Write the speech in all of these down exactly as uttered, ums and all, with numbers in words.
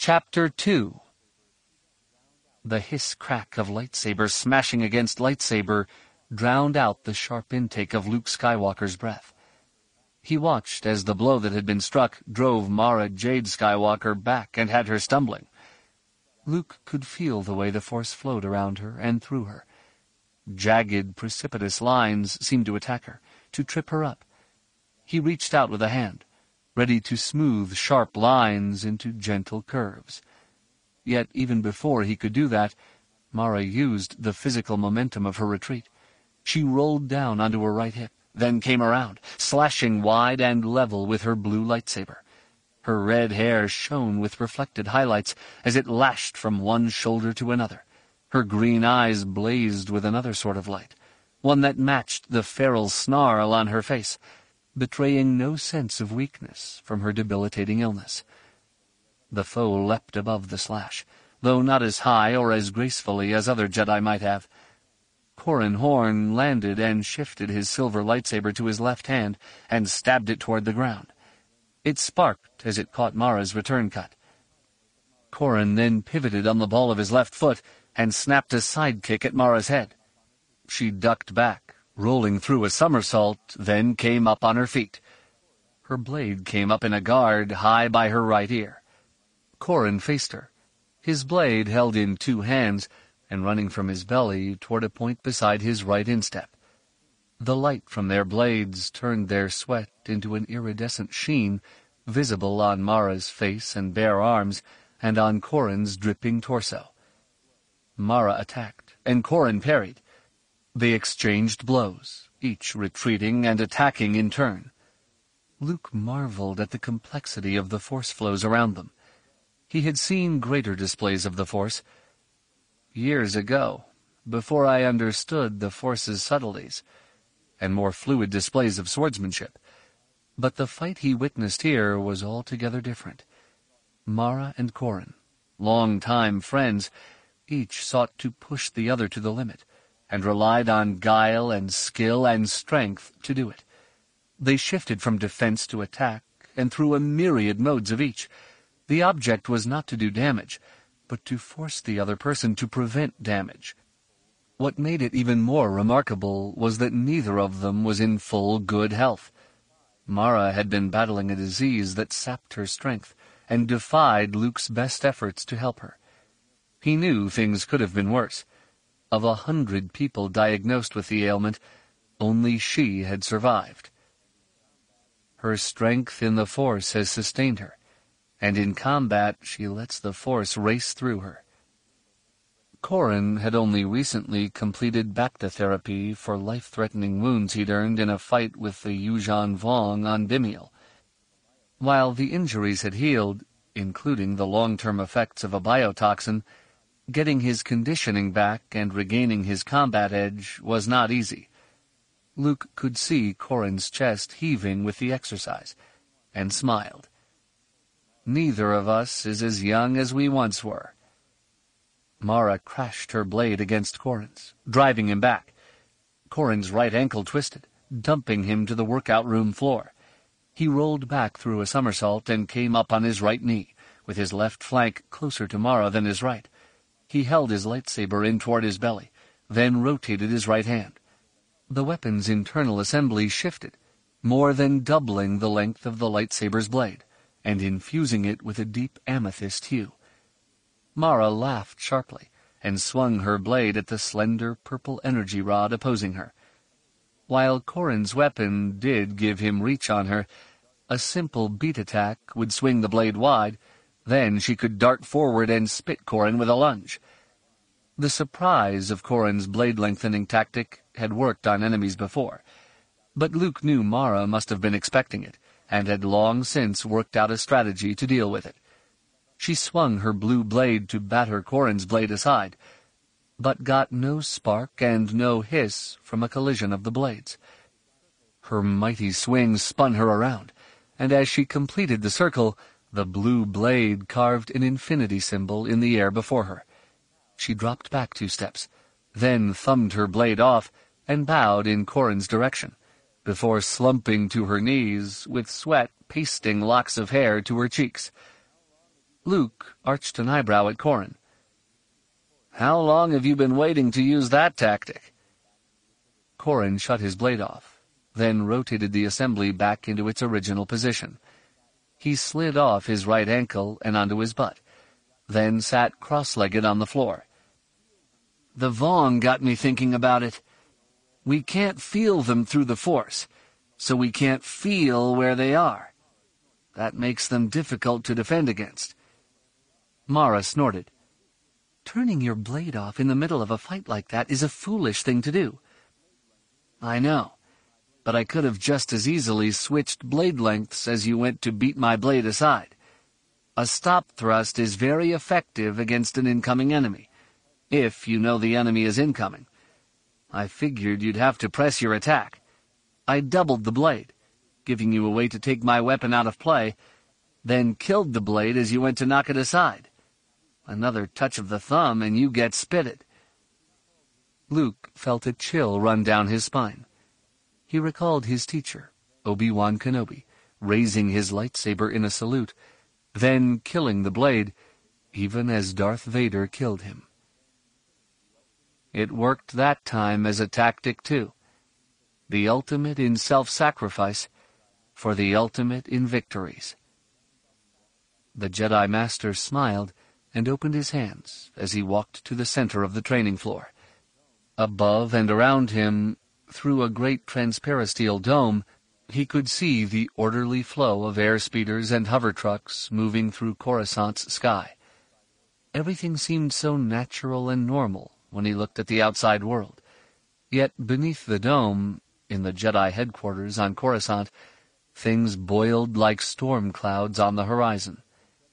Chapter two. The hiss-crack of lightsaber smashing against lightsaber drowned out the sharp intake of Luke Skywalker's breath. He watched as the blow that had been struck drove Mara Jade Skywalker back and had her stumbling. Luke could feel the way the Force flowed around her and through her. Jagged, precipitous lines seemed to attack her, to trip her up. He reached out with a hand, ready to smooth sharp lines into gentle curves. Yet even before he could do that, Mara used the physical momentum of her retreat. She rolled down onto her right hip, then came around, slashing wide and level with her blue lightsaber. Her red hair shone with reflected highlights as it lashed from one shoulder to another. Her green eyes blazed with another sort of light, one that matched the feral snarl on her face, betraying no sense of weakness from her debilitating illness. The foe leapt above the slash, though not as high or as gracefully as other Jedi might have. Corran Horn landed and shifted his silver lightsaber to his left hand and stabbed it toward the ground. It sparked as it caught Mara's return cut. Corran then pivoted on the ball of his left foot and snapped a sidekick at Mara's head. She ducked back, rolling through a somersault, then came up on her feet. Her blade came up in a guard high by her right ear. Corran faced her, his blade held in two hands and running from his belly toward a point beside his right instep. The light from their blades turned their sweat into an iridescent sheen, visible on Mara's face and bare arms, and on Corran's dripping torso. Mara attacked, and Corran parried. They exchanged blows, each retreating and attacking in turn. Luke marveled at the complexity of the Force flows around them. He had seen greater displays of the Force years ago, before I understood the Force's subtleties, and more fluid displays of swordsmanship. But the fight he witnessed here was altogether different. Mara and Corran, long-time friends, each sought to push the other to the limit, and relied on guile and skill and strength to do it. They shifted from defense to attack, and through a myriad modes of each. The object was not to do damage, but to force the other person to prevent damage. What made it even more remarkable was that neither of them was in full good health. Mara had been battling a disease that sapped her strength and defied Luke's best efforts to help her. He knew things could have been worse. Of a hundred people diagnosed with the ailment, only she had survived. Her strength in the Force has sustained her, and in combat she lets the Force race through her. Corran had only recently completed Bacta therapy for life-threatening wounds he'd earned in a fight with the Yuuzhan Vong on Dimiel. While the injuries had healed, including the long-term effects of a biotoxin, getting his conditioning back and regaining his combat edge was not easy. Luke could see Corran's chest heaving with the exercise, and smiled. Neither of us is as young as we once were. Mara crashed her blade against Corran's, driving him back. Corran's right ankle twisted, dumping him to the workout room floor. He rolled back through a somersault and came up on his right knee, with his left flank closer to Mara than his right. He held his lightsaber in toward his belly, then rotated his right hand. The weapon's internal assembly shifted, more than doubling the length of the lightsaber's blade, and infusing it with a deep amethyst hue. Mara laughed sharply, and swung her blade at the slender purple energy rod opposing her. While Corran's weapon did give him reach on her, a simple beat attack would swing the blade wide, then she could dart forward and spit Corran with a lunge. The surprise of Corran's blade-lengthening tactic had worked on enemies before, but Luke knew Mara must have been expecting it, and had long since worked out a strategy to deal with it. She swung her blue blade to batter Corran's blade aside, but got no spark and no hiss from a collision of the blades. Her mighty swing spun her around, and as she completed the circle, the blue blade carved an infinity symbol in the air before her. She dropped back two steps, then thumbed her blade off and bowed in Corran's direction, before slumping to her knees with sweat pasting locks of hair to her cheeks. Luke arched an eyebrow at Corrin. "How long have you been waiting to use that tactic?" Corrin shut his blade off, then rotated the assembly back into its original position. He slid off his right ankle and onto his butt, then sat cross-legged on the floor. "The Vong got me thinking about it. We can't feel them through the Force, so we can't feel where they are. That makes them difficult to defend against." Mara snorted. "Turning your blade off in the middle of a fight like that is a foolish thing to do." "I know, but I could have just as easily switched blade lengths as you went to beat my blade aside. A stop thrust is very effective against an incoming enemy, if you know the enemy is incoming. I figured you'd have to press your attack. I doubled the blade, giving you a way to take my weapon out of play, then killed the blade as you went to knock it aside. Another touch of the thumb and you get spitted." Luke felt a chill run down his spine. He recalled his teacher, Obi-Wan Kenobi, raising his lightsaber in a salute, then killing the blade, even as Darth Vader killed him. It worked that time as a tactic, too. The ultimate in self-sacrifice for the ultimate in victories. The Jedi Master smiled and opened his hands as he walked to the center of the training floor. Above and around him, through a great transparisteel dome, he could see the orderly flow of airspeeders and hover trucks moving through Coruscant's sky. Everything seemed so natural and normal when he looked at the outside world. Yet beneath the dome, in the Jedi headquarters on Coruscant, things boiled like storm clouds on the horizon.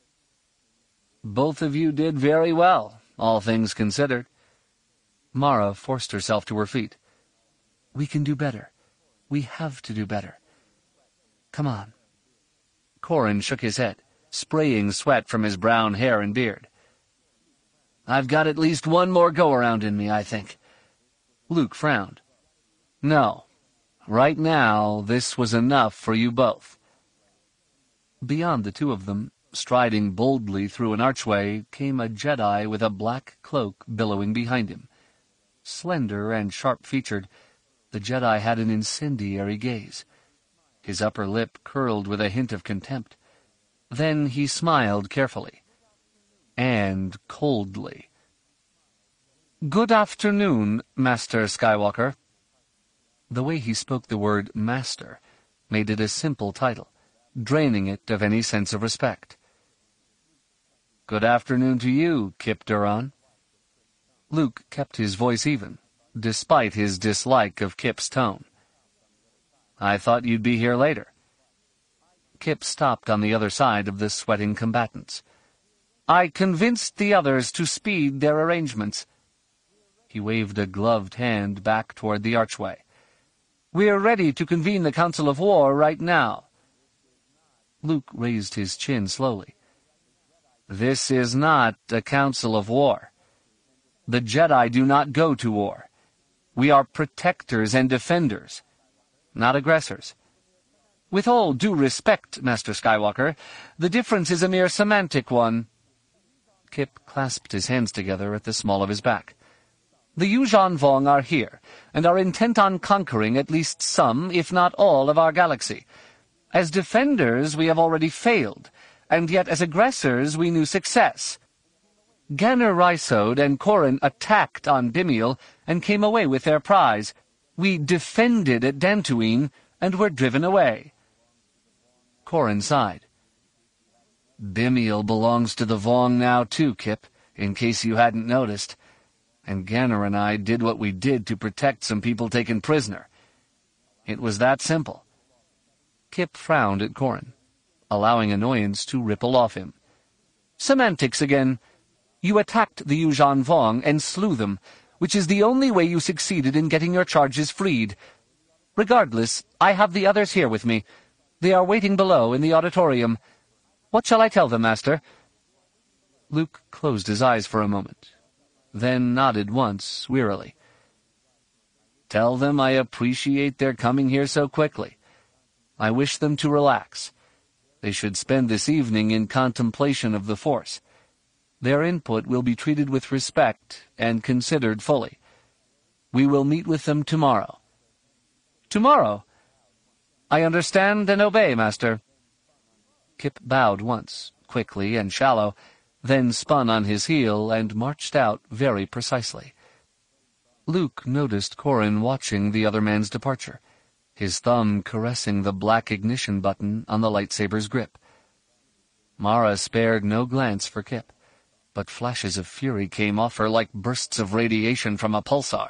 "Both of you did very well, all things considered." Mara forced herself to her feet. "We can do better. We have to do better. Come on." Corrin shook his head, spraying sweat from his brown hair and beard. "I've got at least one more go-around in me, I think." Luke frowned. "No. Right now, this was enough for you both." Beyond the two of them, striding boldly through an archway, came a Jedi with a black cloak billowing behind him. Slender and sharp-featured, the Jedi had an incendiary gaze. His upper lip curled with a hint of contempt. Then he smiled carefully. And coldly. "Good afternoon, Master Skywalker." The way he spoke the word Master made it a simple title, draining it of any sense of respect. "Good afternoon to you, Kip Duron." Luke kept his voice even, despite his dislike of Kip's tone. "I thought you'd be here later." Kip stopped on the other side of the sweating combatants. "I convinced the others to speed their arrangements." He waved a gloved hand back toward the archway. "We're ready to convene the Council of War right now." Luke raised his chin slowly. "This is not a Council of War. The Jedi do not go to war. We are protectors and defenders, not aggressors. With all due respect, Master Skywalker, the difference is a mere semantic one." Kip clasped his hands together at the small of his back. "The Yuuzhan Vong are here, and are intent on conquering at least some, if not all, of our galaxy. As defenders, we have already failed, and yet as aggressors we knew success. Ganner Rysode and Corrin attacked on Bimial and came away with their prize. We defended at Dantooine and were driven away." Corrin sighed. "Bimial belongs to the Vong now too, Kip, in case you hadn't noticed. And Ganner and I did what we did to protect some people taken prisoner. It was that simple." Kip frowned at Corrin, allowing annoyance to ripple off him. "Semantics again. You attacked the Yuuzhan Vong and slew them, which is the only way you succeeded in getting your charges freed. Regardless, I have the others here with me. They are waiting below in the auditorium. What shall I tell them, Master?" Luke closed his eyes for a moment, then nodded once, wearily. "Tell them I appreciate their coming here so quickly. I wish them to relax. They should spend this evening in contemplation of the Force. Their input will be treated with respect and considered fully. We will meet with them tomorrow. Tomorrow? I understand and obey, Master. Kip bowed once, quickly and shallow, then spun on his heel and marched out very precisely. Luke noticed Corrin watching the other man's departure, his thumb caressing the black ignition button on the lightsaber's grip. Mara spared no glance for Kip, but flashes of fury came off her like bursts of radiation from a pulsar.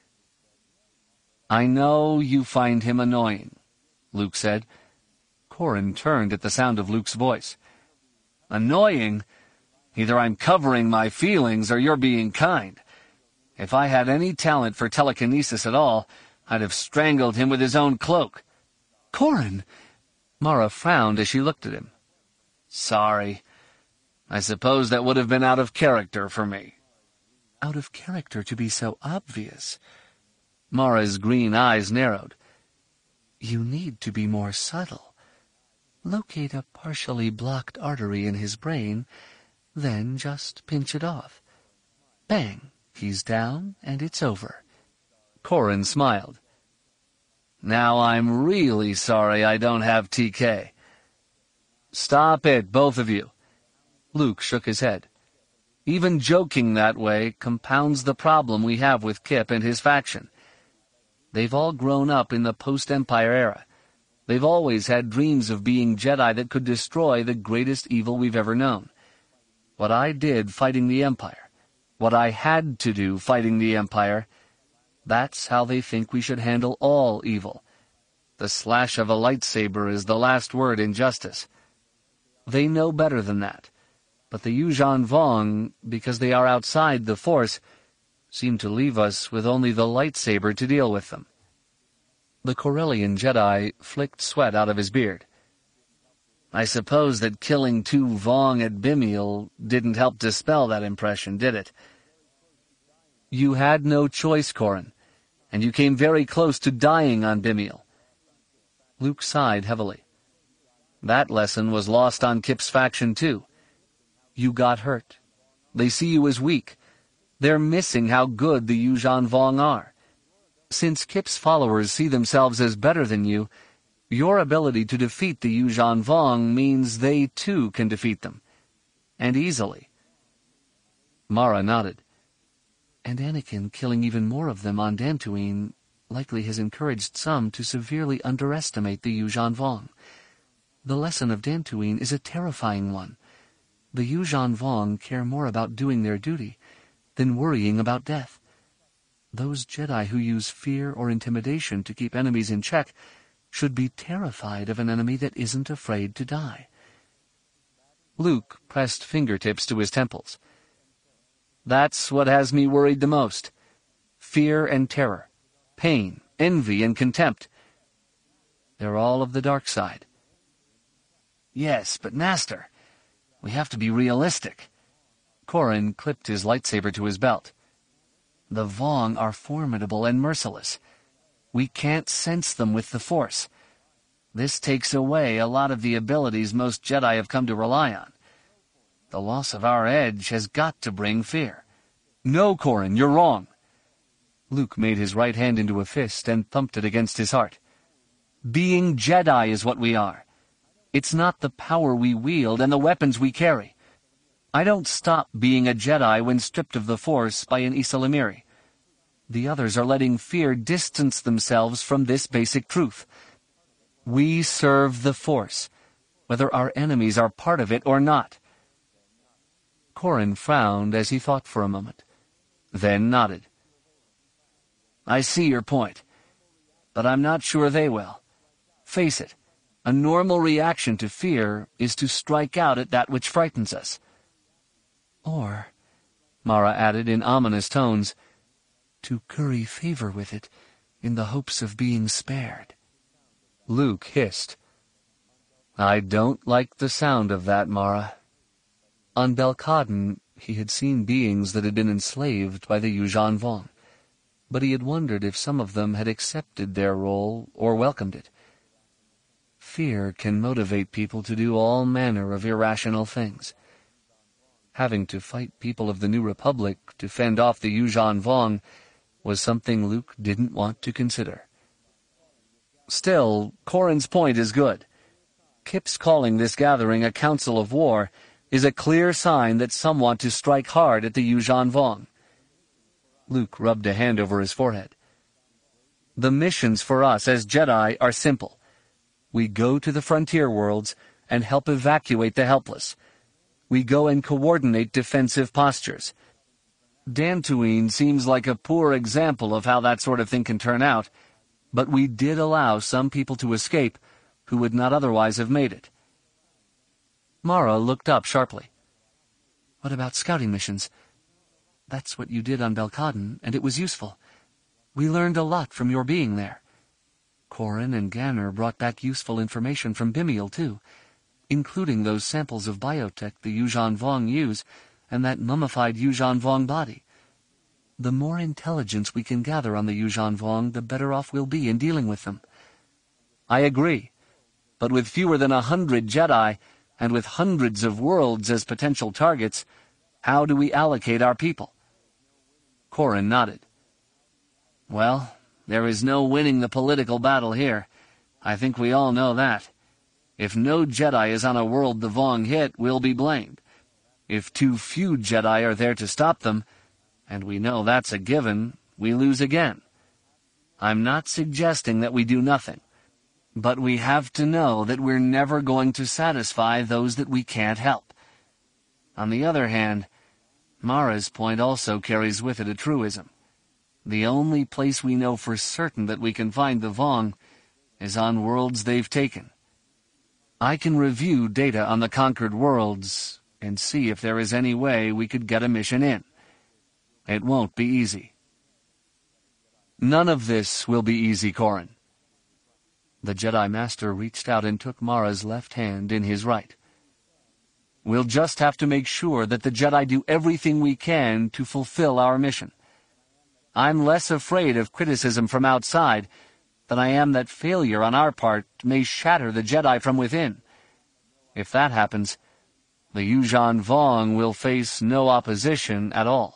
"I know you find him annoying," Luke said. Corrin turned at the sound of Luke's voice. "Annoying? Either I'm covering my feelings or you're being kind. If I had any talent for telekinesis at all, I'd have strangled him with his own cloak." "Corrin!" Mara frowned as she looked at him. "Sorry. I suppose that would have been out of character for me." "Out of character to be so obvious." Mara's green eyes narrowed. "You need to be more subtle. Locate a partially blocked artery in his brain, then just pinch it off. Bang, he's down, and it's over." Corrin smiled. "Now I'm really sorry I don't have T K." "Stop it, both of you." Luke shook his head. "Even joking that way compounds the problem we have with Kip and his faction. They've all grown up in the post-Empire era. They've always had dreams of being Jedi that could destroy the greatest evil we've ever known. What I did fighting the Empire, what I had to do fighting the Empire, that's how they think we should handle all evil. The slash of a lightsaber is the last word in justice. They know better than that, but the Yuuzhan Vong, because they are outside the Force, seem to leave us with only the lightsaber to deal with them." The Corellian Jedi flicked sweat out of his beard. "I suppose that killing two Vong at Bimiel didn't help dispel that impression, did it?" "You had no choice, Corrin, and you came very close to dying on Bimiel." Luke sighed heavily. "That lesson was lost on Kip's faction, too. You got hurt. They see you as weak. They're missing how good the Yuuzhan Vong are. Since Kip's followers see themselves as better than you, your ability to defeat the Yuuzhan Vong means they, too, can defeat them. And easily." Mara nodded. "And Anakin killing even more of them on Dantooine likely has encouraged some to severely underestimate the Yuuzhan Vong. The lesson of Dantooine is a terrifying one. The Yuuzhan Vong care more about doing their duty than worrying about death. Those Jedi who use fear or intimidation to keep enemies in check should be terrified of an enemy that isn't afraid to die." Luke pressed fingertips to his temples. "That's what has me worried the most. Fear and terror, pain, envy and contempt. They're all of the dark side." "Yes, but Master, we have to be realistic." Corrin clipped his lightsaber to his belt. "The Vong are formidable and merciless. We can't sense them with the Force. This takes away a lot of the abilities most Jedi have come to rely on. The loss of our edge has got to bring fear." "No, Corrin, you're wrong." Luke made his right hand into a fist and thumped it against his heart. "Being Jedi is what we are. It's not the power we wield and the weapons we carry. I don't stop being a Jedi when stripped of the Force by an Issa Lamiri. The others are letting fear distance themselves from this basic truth. We serve the Force, whether our enemies are part of it or not." Corrin frowned as he thought for a moment, then nodded. "I see your point, but I'm not sure they will. Face it, a normal reaction to fear is to strike out at that which frightens us." "Or," Mara added in ominous tones, "to curry favor with it in the hopes of being spared." Luke hissed. "I don't like the sound of that, Mara." On Belcodon, he had seen beings that had been enslaved by the Yuuzhan Vong, but he had wondered if some of them had accepted their role or welcomed it. fear can motivate people to do all manner of irrational things. Having to fight people of the New Republic to fend off the Yuuzhan Vong was something Luke didn't want to consider. Still, Corran's point is good. Kip's calling this gathering a council of war is a clear sign that some want to strike hard at the Yuuzhan Vong. Luke rubbed a hand over his forehead. The missions for us as Jedi are simple. We go to the frontier worlds and help evacuate the helpless. We go and coordinate defensive postures. Dantooine seems like a poor example of how that sort of thing can turn out, but we did allow some people to escape who would not otherwise have made it. Mara looked up sharply. What about scouting missions? That's what you did on Belkaden, and it was useful. We learned a lot from your being there. Corran and Ganner brought back useful information from Bimial, too, including those samples of biotech the Yuuzhan Vong use and that mummified Yuuzhan Vong body. The more intelligence we can gather on the Yuuzhan Vong, the better off we'll be in dealing with them. I agree, but with fewer than a hundred Jedi, and with hundreds of worlds as potential targets, how do we allocate our people? Corran nodded. Well, there is no winning the political battle here. I think we all know that. If no Jedi is on a world the Vong hit, we'll be blamed. If too few Jedi are there to stop them, and we know that's a given, we lose again. I'm not suggesting that we do nothing, but we have to know that we're never going to satisfy those that we can't help. On the other hand, Mara's point also carries with it a truism. The only place we know for certain that we can find the Vong is on worlds they've taken. I can review data on the conquered worlds and see if there is any way we could get a mission in. It won't be easy. None of this will be easy, Corran. The Jedi Master reached out and took Mara's left hand in his right. We'll just have to make sure that the Jedi do everything we can to fulfill our mission. I'm less afraid of criticism from outside than I am that failure on our part may shatter the Jedi from within. If that happens, the Yuuzhan Vong will face no opposition at all.